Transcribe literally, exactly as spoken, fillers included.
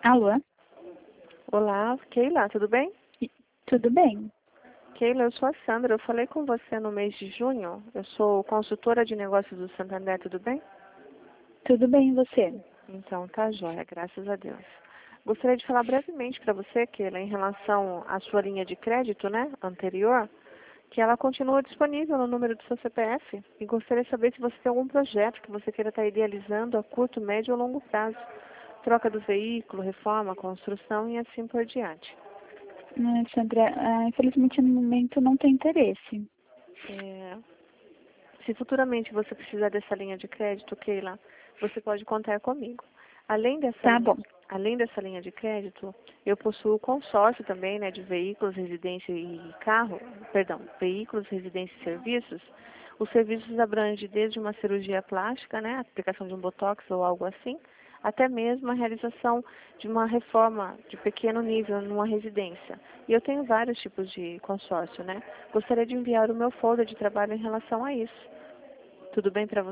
Alô? Olá, Keila, tudo bem? E- Tudo bem? Keila, eu sou a Sandra. Eu falei com você no mês de junho. Eu sou consultora de negócios do Santander, tudo bem? Tudo bem, e você? Então, tá jóia, graças a Deus. Gostaria de falar brevemente para você, Keila, em relação à sua linha de crédito, né, anterior, que ela continua disponível no número do seu C P F. E gostaria de saber se você tem algum projeto que você queira estar idealizando a curto, médio ou longo prazo. Troca do veículo, reforma, construção e assim por diante. Ah, Sandra, ah, infelizmente no momento não tem interesse. É, Se futuramente você precisar dessa linha de crédito, Keila, você pode contar comigo. Além dessa Tá linha, bom. além dessa linha de crédito, eu possuo consórcio também, né, de veículos, residência e carro, perdão, veículos, residência e serviços. Os serviços abrangem desde uma cirurgia plástica, né, aplicação de um botox ou algo assim, até mesmo a realização de uma reforma de pequeno nível numa residência. E eu tenho vários tipos de consórcio, né? Gostaria de enviar o meu folder de trabalho em relação a isso. Tudo bem para você?